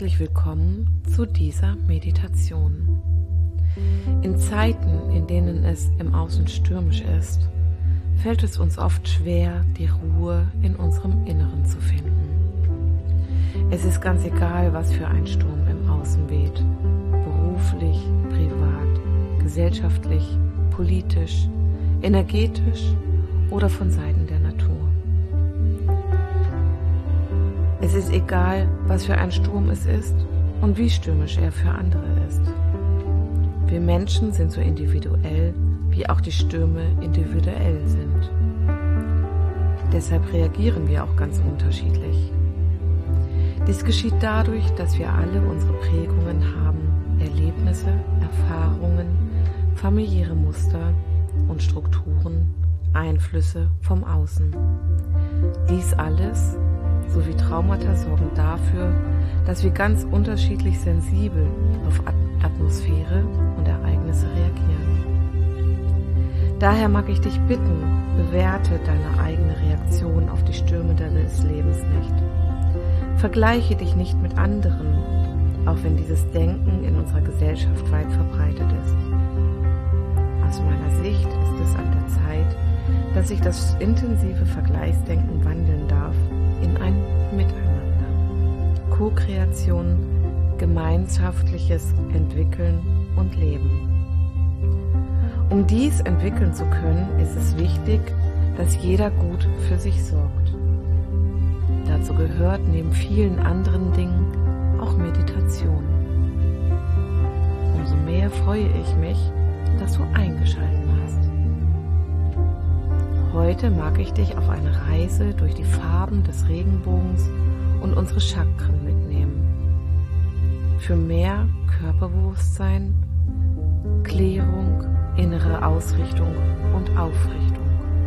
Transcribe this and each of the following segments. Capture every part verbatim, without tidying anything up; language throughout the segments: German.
herzlich willkommen zu dieser Meditation. In Zeiten, in denen es im Außen stürmisch ist, fällt es uns oft schwer, die Ruhe in unserem Inneren zu finden. Es ist ganz egal, was für ein Sturm im Außen weht, beruflich, privat, gesellschaftlich, politisch, energetisch oder von Seiten der Natur. Es ist egal, was für ein Sturm es ist und wie stürmisch er für andere ist. Wir Menschen sind so individuell, wie auch die Stürme individuell sind. Deshalb reagieren wir auch ganz unterschiedlich. Dies geschieht dadurch, dass wir alle unsere Prägungen haben, Erlebnisse, Erfahrungen, familiäre Muster und Strukturen, Einflüsse vom Außen. Dies alles sowie Traumata sorgen dafür, dass wir ganz unterschiedlich sensibel auf Atmosphäre und Ereignisse reagieren. Daher mag ich dich bitten, bewerte deine eigene Reaktion auf die Stürme deines Lebens nicht. Vergleiche dich nicht mit anderen, auch wenn dieses Denken in unserer Gesellschaft weit verbreitet ist. Aus meiner Sicht ist es an der Zeit, dass sich das intensive Vergleichsdenken wandeln darf in ein Miteinander, Co-Kreation, gemeinschaftliches Entwickeln und Leben. Um dies entwickeln zu können, ist es wichtig, dass jeder gut für sich sorgt. Dazu gehört neben vielen anderen Dingen auch Meditation. Umso mehr freue ich mich, dass du eingeschaltet hast. Heute mag ich dich auf eine Reise durch die Farben des Regenbogens und unsere Chakren mitnehmen. Für mehr Körperbewusstsein, Klärung, innere Ausrichtung und Aufrichtung.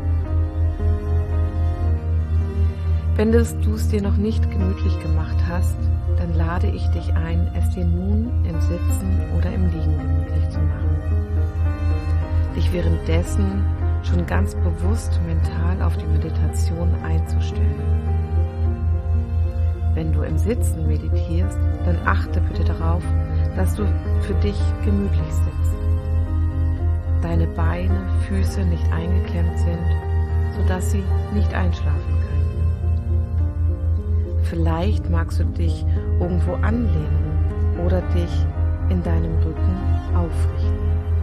Wenn du es dir noch nicht gemütlich gemacht hast, dann lade ich dich ein, es dir nun im Sitzen oder im Liegen gemütlich zu machen. Dich währenddessen schon ganz bewusst mental auf die Meditation einzustellen. Wenn du im Sitzen meditierst, dann achte bitte darauf, dass du für dich gemütlich sitzt. Deine Beine, Füße nicht eingeklemmt sind, sodass sie nicht einschlafen können. Vielleicht magst du dich irgendwo anlehnen oder dich in deinem Rücken aufrichten.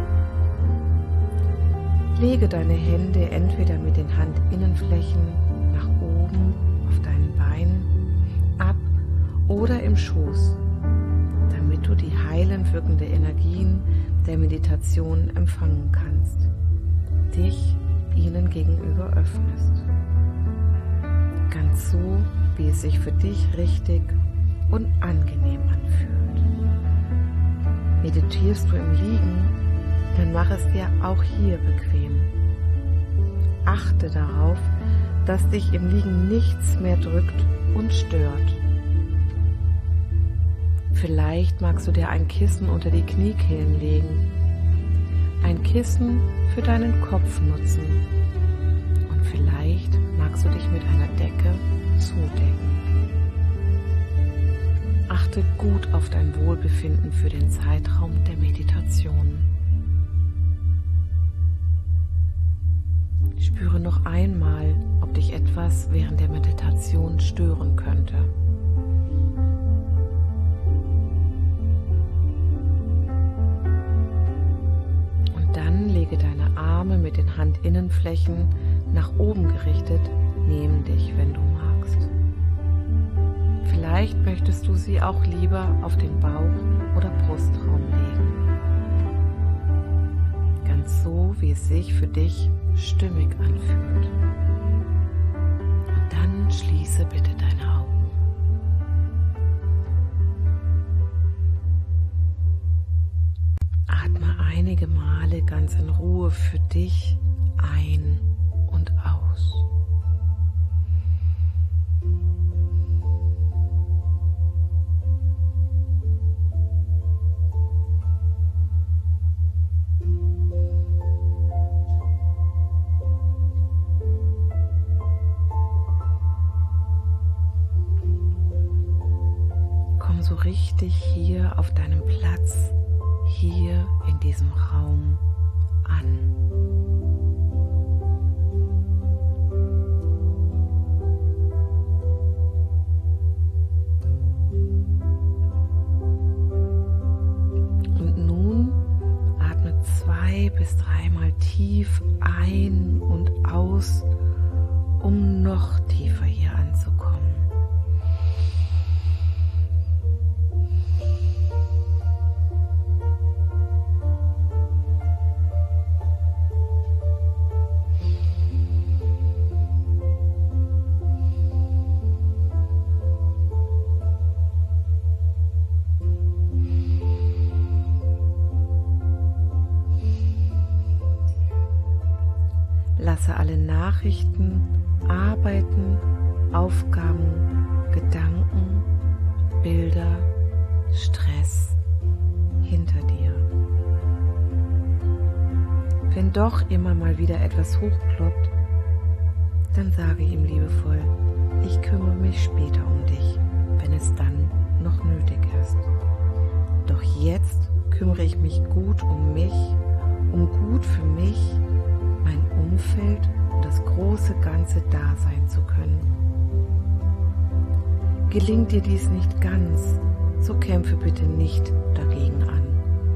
Lege deine Hände entweder mit den Handinnenflächen nach oben auf deinen Beinen ab oder im Schoß, damit du die heilend wirkende Energien der Meditation empfangen kannst, dich ihnen gegenüber öffnest. Ganz so, wie es sich für dich richtig und angenehm anfühlt. Meditierst du im Liegen, dann mach es dir auch hier bequem. Achte darauf, dass dich im Liegen nichts mehr drückt und stört. Vielleicht magst du dir ein Kissen unter die Kniekehlen legen, ein Kissen für deinen Kopf nutzen und vielleicht magst du dich mit einer Decke zudecken. Achte gut auf dein Wohlbefinden für den Zeitraum der Meditation. Spüre noch einmal, ob dich etwas während der Meditation stören könnte. Und dann lege deine Arme mit den Handinnenflächen nach oben gerichtet neben dich, wenn du magst. Vielleicht möchtest du sie auch lieber auf den Bauch oder Brustraum legen. Ganz so, wie es sich für dich stimmig anfühlt. Und dann schließe bitte deine Augen. Atme einige Male ganz in Ruhe für dich ein und aus. Komm so richtig hier auf deinem Platz, hier in diesem Raum an. Bis dreimal tief ein und aus, um noch tiefer hier anzukommen. Lasse alle Nachrichten, Arbeiten, Aufgaben, Gedanken, Bilder, Stress hinter dir. Wenn doch immer mal wieder etwas hochploppt, dann sage ihm liebevoll, ich kümmere mich später um dich, wenn es dann noch nötig ist. Doch jetzt kümmere ich mich gut um mich, um gut für mich, mein Umfeld und das große Ganze da sein zu können. Gelingt dir dies nicht ganz, so kämpfe bitte nicht dagegen an.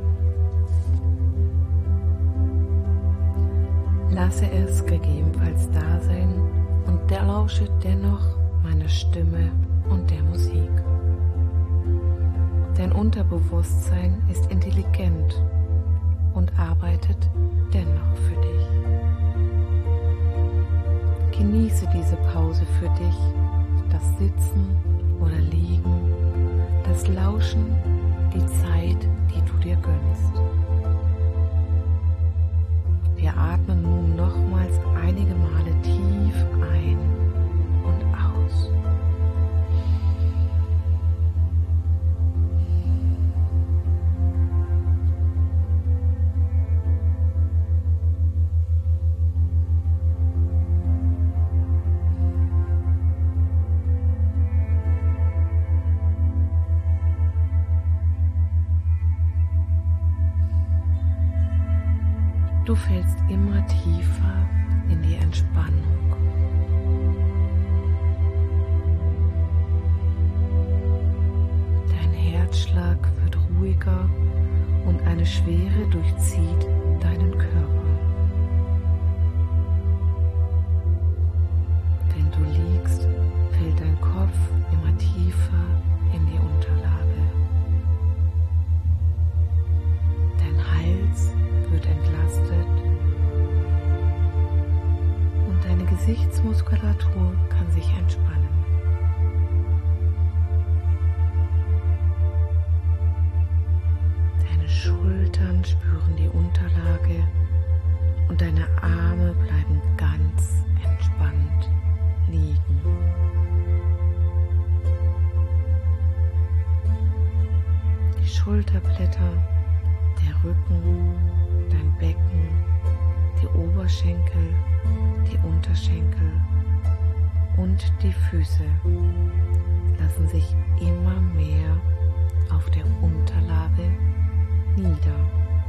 Lasse es gegebenenfalls da sein und lausche dennoch meiner Stimme und der Musik. Dein Unterbewusstsein ist intelligent und arbeitet dennoch für dich. Genieße diese Pause für dich, das Sitzen oder Liegen, das Lauschen, die Zeit, die du dir gönnst. Wir atmen nun nochmals einige Male tief ein und aus. Du fällst immer tiefer in die Entspannung. Dein Herzschlag wird ruhiger und eine Schwere durchzieht deinen Körper. Wenn du liegst, fällt dein Kopf immer tiefer in die Unterlage. Dein Hals wird entlastet und deine Gesichtsmuskulatur kann sich entspannen. Deine Schultern spüren die Unterlage und deine Arme bleiben ganz entspannt liegen. Die Schulterblätter, der Rücken, dein Becken, die Oberschenkel, die Unterschenkel und die Füße lassen sich immer mehr auf der Unterlage nieder.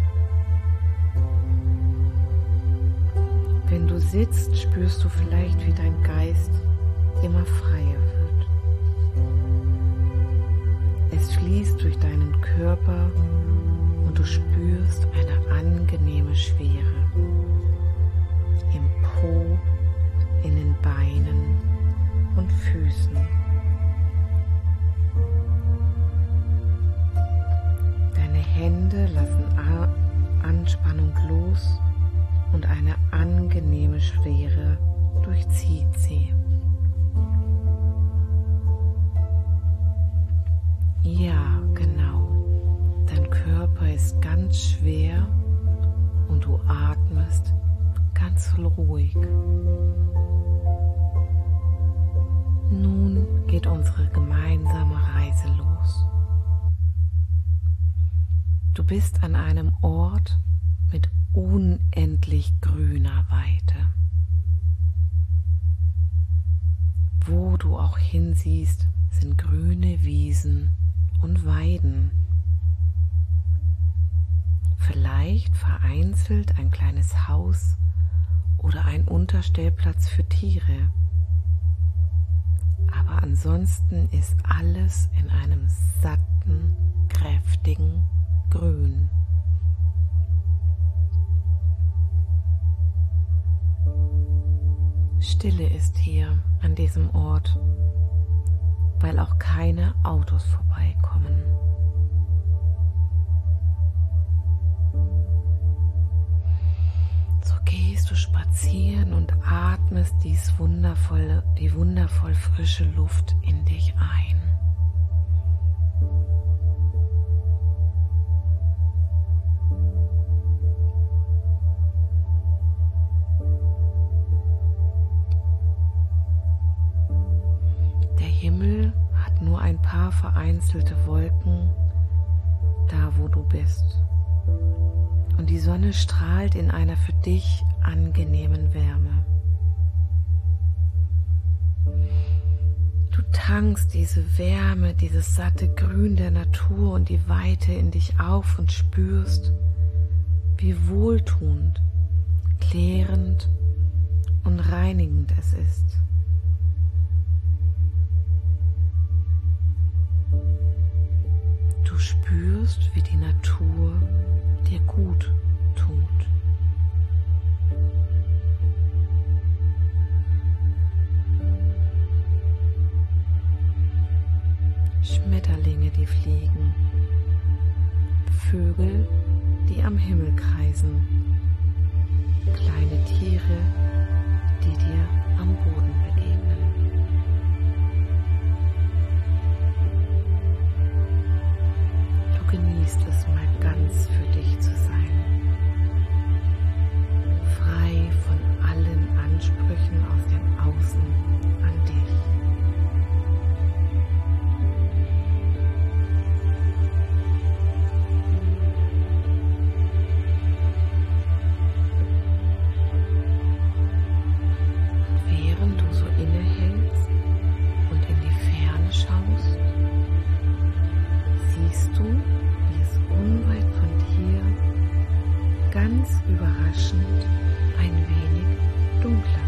Wenn du sitzt, spürst du vielleicht, wie dein Geist immer freier wird. Es fließt durch deinen Körper und du spürst eine angenehme Schwere im Po, in den Beinen und Füßen. Deine Hände lassen Anspannung los und eine angenehme Schwere durchzieht sie. Ja, genau. Dein Körper ist ganz schwer und du atmest ganz ruhig. Nun geht unsere gemeinsame Reise los. Du bist an einem Ort mit unendlich grüner Weite. Wo du auch hinsiehst, sind grüne Wiesen und Weiden. Vielleicht vereinzelt ein kleines Haus oder ein Unterstellplatz für Tiere. Aber ansonsten ist alles in einem satten, kräftigen Grün. Stille ist hier an diesem Ort, weil auch keine Autos vorbeikommen. So gehst du spazieren und atmest dies wundervolle, die wundervoll frische Luft in dich ein. Der Himmel hat nur ein paar vereinzelte Wolken da, wo du bist. Und die Sonne strahlt in einer für dich angenehmen Wärme. Du tankst diese Wärme, dieses satte Grün der Natur und die Weite in dich auf und spürst, wie wohltuend, klärend und reinigend es ist. Du spürst, wie die Natur dir gut tut. Schmetterlinge, die fliegen, Vögel, die am Himmel kreisen, kleine Tiere, die dir am Boden begegnen. Du genießt es mal ganz für dich zu sein, frei von allen Ansprüchen aus dem Außen an dich. Während du so innehältst und in die Ferne schaust, siehst du, wie es unweit von dir ganz überraschend ein wenig dunkler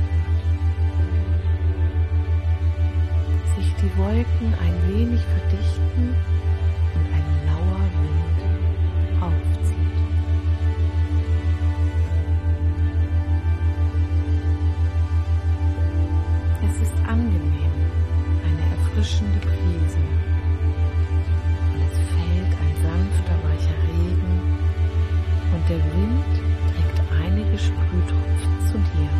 wird. Sich die Wolken ein wenig verdichten und ein lauer Wind aufzieht. Es ist angenehm, eine erfrischende Brise. Sanfter, weicher Regen und der Wind trägt einige Sprühtropfen zu dir.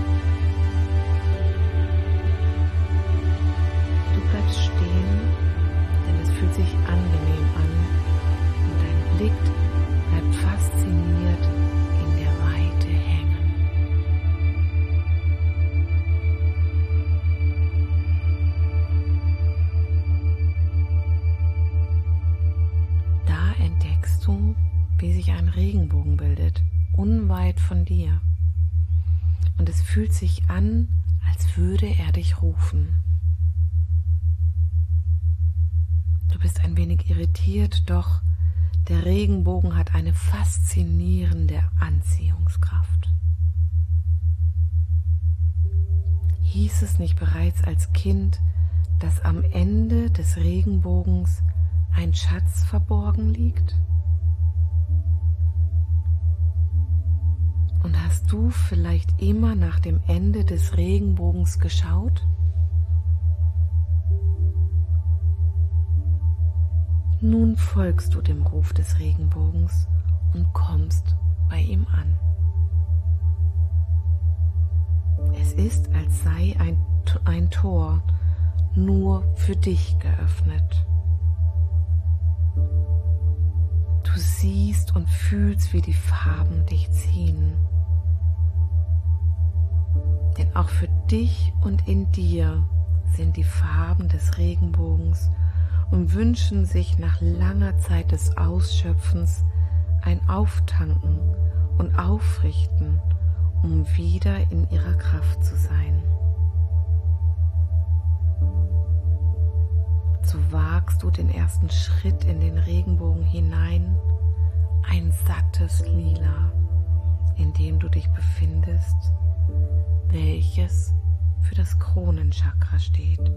Du bleibst stehen, denn es fühlt sich angenehm an und dein Blick bleibt fasziniert in der Weite hängen. Entdeckst du, wie sich ein Regenbogen bildet, unweit von dir. Und es fühlt sich an, als würde er dich rufen. Du bist ein wenig irritiert, doch der Regenbogen hat eine faszinierende Anziehungskraft. Hieß es nicht bereits als Kind, dass am Ende des Regenbogens ein Schatz verborgen liegt? Und hast du vielleicht immer nach dem Ende des Regenbogens geschaut? Nun folgst du dem Ruf des Regenbogens und kommst bei ihm an. Es ist, als sei ein, ein Tor nur für dich geöffnet. Du siehst und fühlst, wie die Farben dich ziehen. Denn auch für dich und in dir sind die Farben des Regenbogens und wünschen sich nach langer Zeit des Ausschöpfens ein Auftanken und Aufrichten, um wieder in ihrer Kraft zu sein. so wagst du den ersten Schritt in den Regenbogen hinein, ein sattes Lila, in dem du dich befindest, welches für das Kronenchakra steht.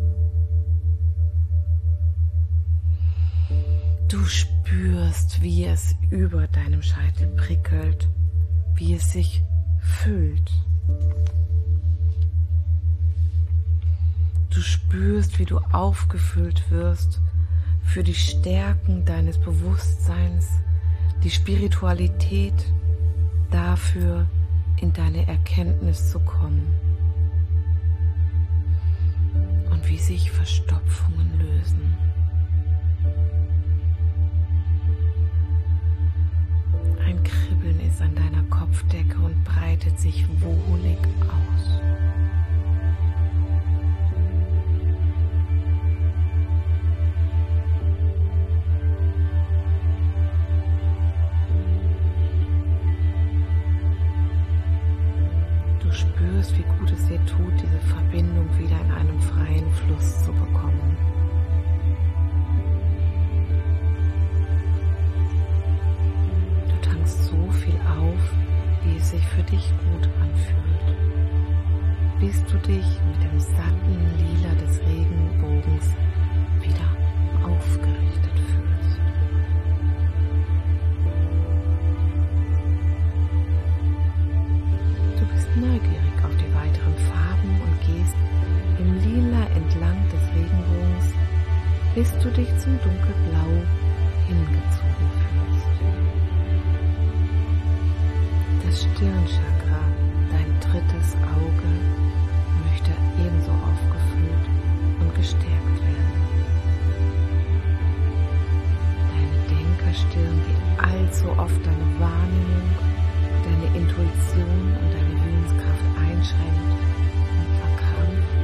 Du spürst, wie es über deinem Scheitel prickelt, wie es sich füllt. Du spürst, wie du aufgefüllt wirst für die Stärken deines Bewusstseins, die Spiritualität, dafür in deine Erkenntnis zu kommen. Und wie sich Verstopfungen lösen. Ein Kribbeln ist an deiner Kopfdecke und breitet sich wohlig aus. Du spürst, wie gut es dir tut, diese Verbindung wieder in einem freien Fluss zu bekommen. Du tankst so viel auf, wie es sich für dich gut anfühlt, bis du dich mit dem satten Lila des Regenbogens wieder aufgerichtet fühlst. Du bist neugierig auf die weiteren Farben und gehst im Lila entlang des Regenbogens, bis du dich zum Dunkelblau hingezogen fühlst. Das Stirnchakra, dein drittes Auge, möchte ebenso aufgefüllt und gestärkt werden. Deine Denkerstirn, die allzu oft deine Wahrnehmung, deine Intuition und deine Willenskraft einschränkt und verkrampft,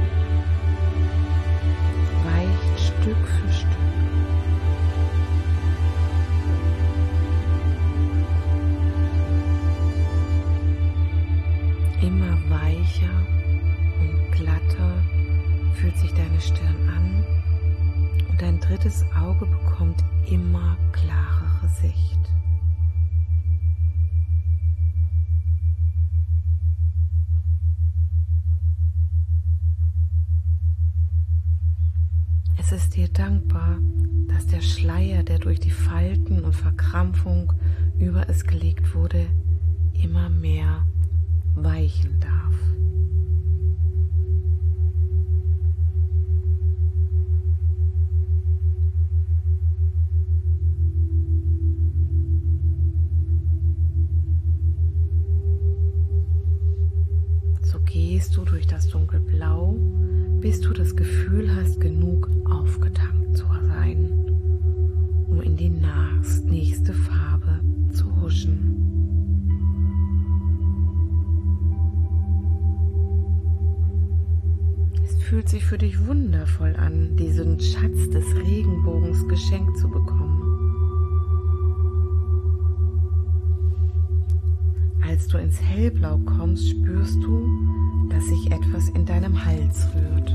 weicht Stück für Stück. Immer weicher und glatter fühlt sich deine Stirn an und dein drittes Auge bekommt immer klarere Sicht. Es ist dir dankbar, dass der Schleier, der durch die Falten und Verkrampfung über es gelegt wurde, immer mehr weichen darf. So gehst du durch das Dunkelblau, bis du das Gefühl hast, genug aufgetankt zu sein, um in die nächste Farbe zu huschen. Es fühlt sich für dich wundervoll an, diesen Schatz des Regenbogens geschenkt zu bekommen. Als du ins Hellblau kommst, spürst du, dass sich etwas in deinem Hals rührt.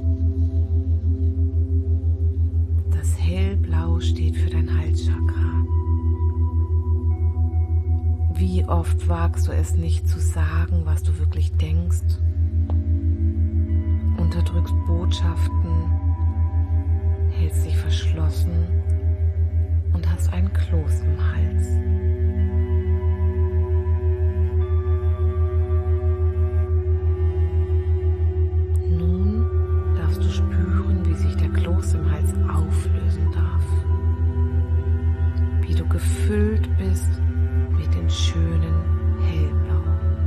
Das Hellblau steht für dein Halschakra. Wie oft wagst du es nicht zu sagen, was du wirklich denkst? Unterdrückst Botschaften, hältst dich verschlossen und hast ein Kloß im Hals. Nun darfst du spüren, wie sich der Kloß im Hals auflösen darf, wie du gefüllt bist mit dem schönen Hellblau.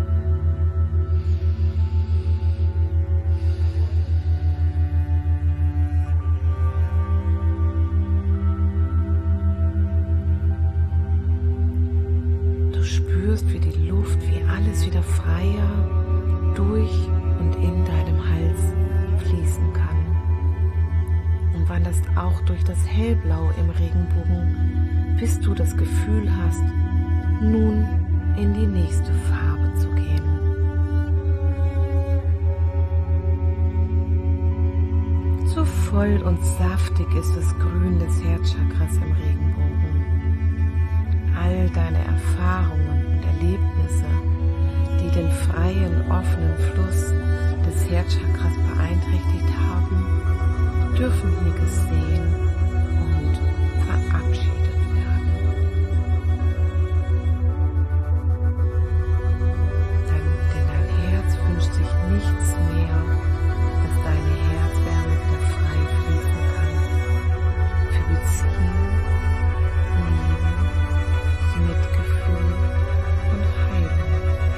Du spürst, wie die Luft, wie alles wieder freier durch und in deinem Hals fließen kann. Und wanderst auch durch das Hellblau im Regenbogen, bis du das Gefühl hast, nun in die nächste Farbe zu gehen. So voll und saftig ist das Grün des Herzchakras im Regenbogen. All deine Erfahrungen und Erlebnisse, die den freien, offenen Fluss des Herzchakras beeinträchtigt haben, dürfen hier gesehen und verabschiedet werden. Denn, denn dein Herz wünscht sich nichts mehr, als deine Herzwärme wieder frei fließen kann. Für Beziehung, Liebe, Mitgefühl und Heilung.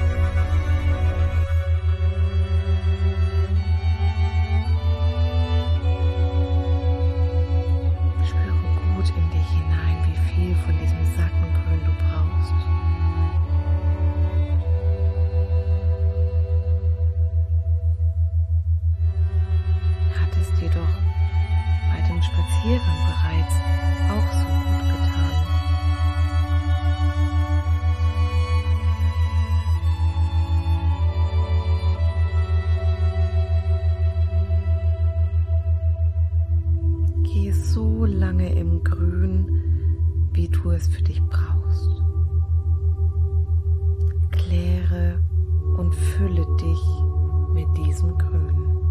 Spüre gut in dich hinein, wie viel von diesem satten Grün du brauchst. Hat es dir doch bei dem Spaziergang bereits auch so gut getan. Gehe so lange im Grün, wie du es für dich brauchst. Kläre und fülle dich mit diesem Grün.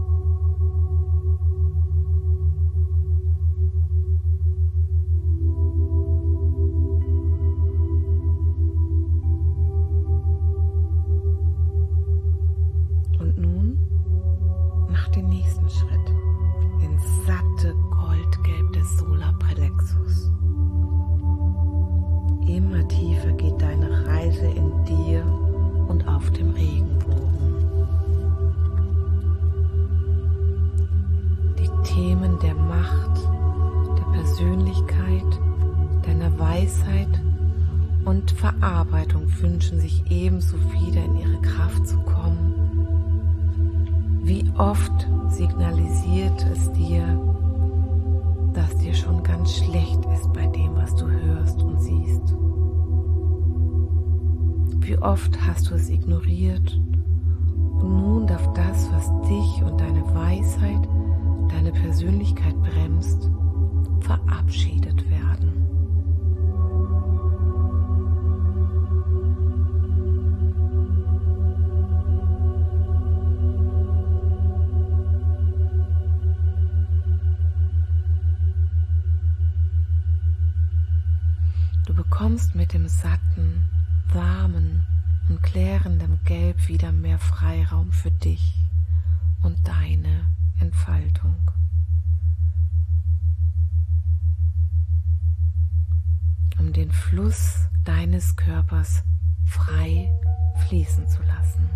Und nun mach den nächsten Schritt ins satte Goldgelb des Solarplexus. Immer tiefer geht deine Reise in dir und auf dem Regenbogen. Die Themen der Macht, der Persönlichkeit, deiner Weisheit und Verarbeitung wünschen sich ebenso wieder in ihre Kraft zu kommen. Wie oft signalisiert es dir, dass dir schon ganz schlecht ist bei dem, was du hörst und siehst? Wie oft hast du es ignoriert? Und nun darf das, was dich und deine Weisheit, deine Persönlichkeit bremst, verabschiedet werden. Du bekommst mit dem satten, warmen und klärenden Gelb wieder mehr Freiraum für dich und deine Entfaltung. Um den Fluss deines Körpers frei fließen zu lassen.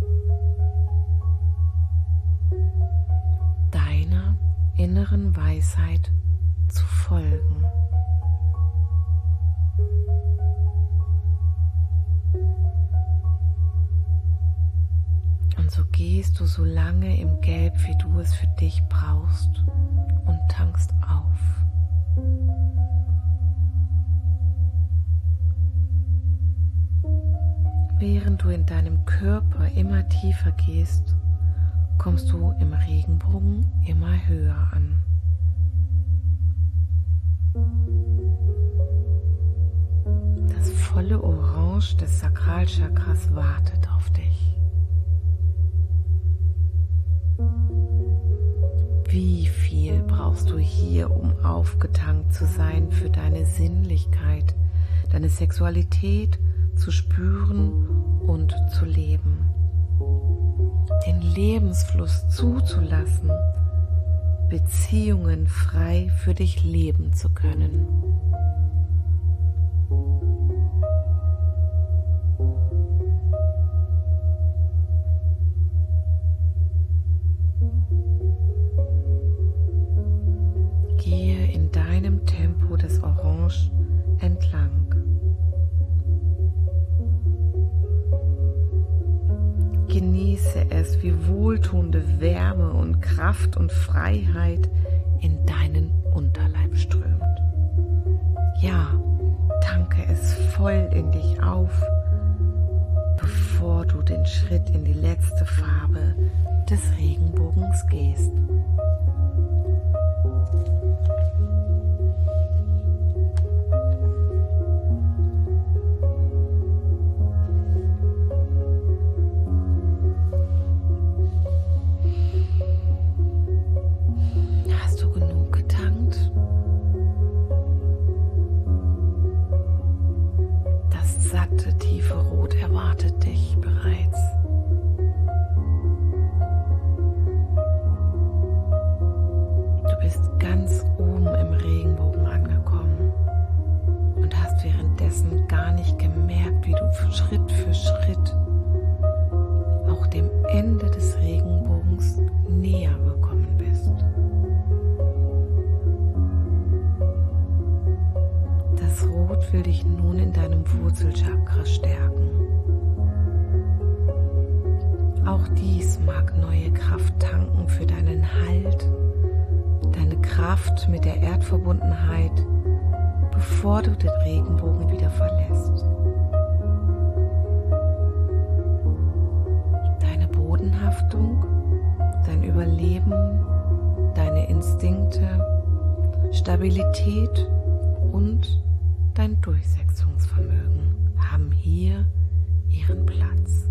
Deiner inneren Weisheit zu folgen. Und so gehst du so lange im Gelb, wie du es für dich brauchst, und tankst auf. Während du in deinem Körper immer tiefer gehst, kommst du im Regenbogen immer höher an. Das volle Orange des Sakralchakras wartet auf dich. Wie viel brauchst du hier, um aufgetankt zu sein für deine Sinnlichkeit, deine Sexualität zu spüren und zu leben? Den Lebensfluss zuzulassen, Beziehungen frei für dich leben zu können. Gehe in deinem Tempo des Orange entlang. Genieße es, wie wohltuende Wärme und Kraft und Freiheit in deinen Unterleib strömt. Ja, tanke es voll in dich auf, bevor du den Schritt in die letzte Farbe des Regenbogens gehst. und will dich nun in deinem Wurzelchakra stärken. Auch dies mag neue Kraft tanken für deinen Halt, deine Kraft mit der Erdverbundenheit, bevor du den Regenbogen wieder verlässt. Deine Bodenhaftung, dein Überleben, deine Instinkte, Stabilität und dein Durchsetzungsvermögen haben hier ihren Platz.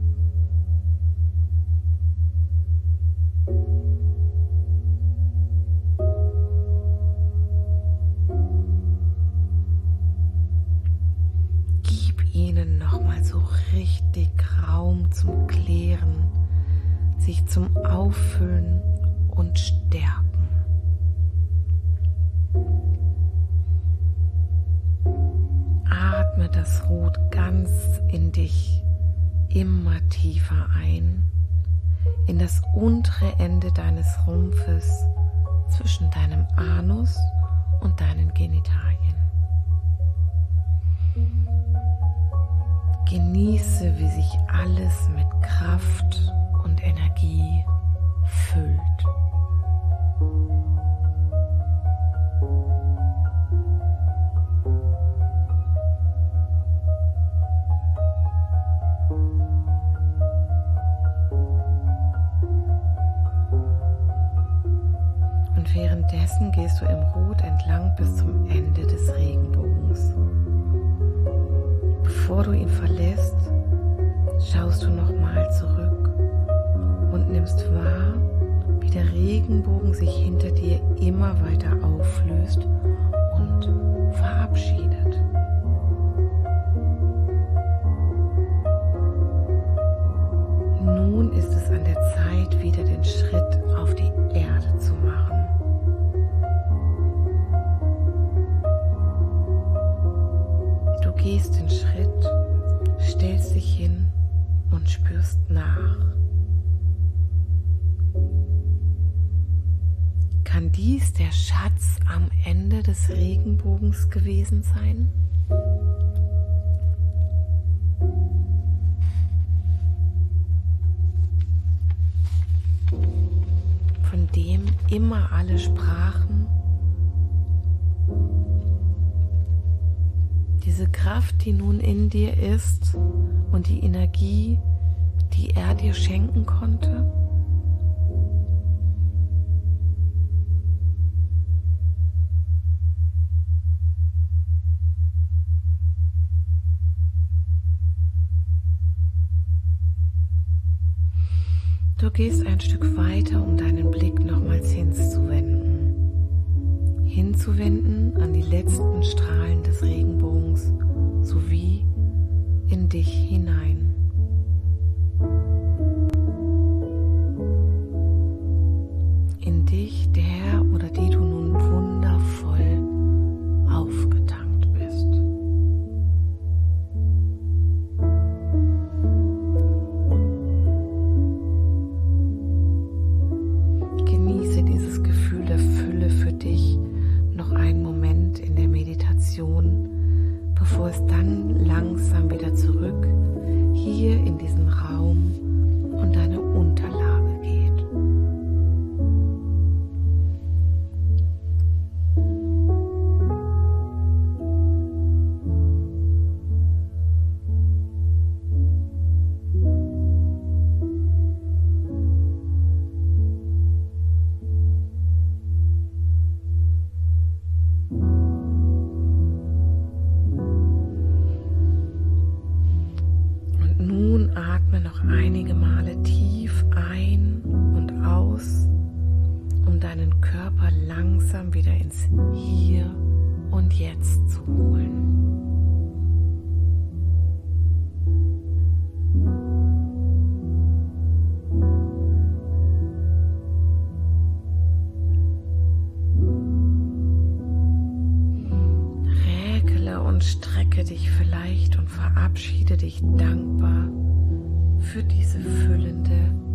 Gib ihnen nochmal so richtig Raum zum Klären, sich zum Auffüllen und Stärken. Atme das Rot ganz in dich immer tiefer ein, in das untere Ende deines Rumpfes zwischen deinem Anus und deinen Genitalien. Genieße, wie sich alles mit Kraft und Energie füllt. Und währenddessen gehst du im Rot entlang bis zum Ende des Regenbogens. Bevor du ihn verlässt, schaust du nochmal zurück und nimmst wahr, wie der Regenbogen sich hinter dir immer weiter auflöst und verabschiedet. Nun ist es an der Zeit, wieder den Schritt auf die Erde zu machen. Du gehst den Schritt, stellst dich hin und spürst nach. Kann dies der Schatz am Ende des Regenbogens gewesen sein? Von dem immer alle sprachen? Diese Kraft, die nun in dir ist und die Energie, die er dir schenken konnte? Du gehst ein Stück weiter, um deinen Blick nochmals hinzuwenden. Hinzuwenden an die letzten Strahlen des Regenbogens sowie in dich hinein. In dich, der oder die du nun wundervoll aufgetankt bist. Genieße dieses Gefühl der Fülle für dich noch einen Moment in der Meditation, bevor es dann langsam wieder zurück hier in diesen Raum und deine Unterlage geht. Atme noch einige Male tief ein und aus, um deinen Körper langsam wieder ins Hier und Jetzt zu holen. Räkele und strecke dich vielleicht und verabschiede dich dankbar für diese füllende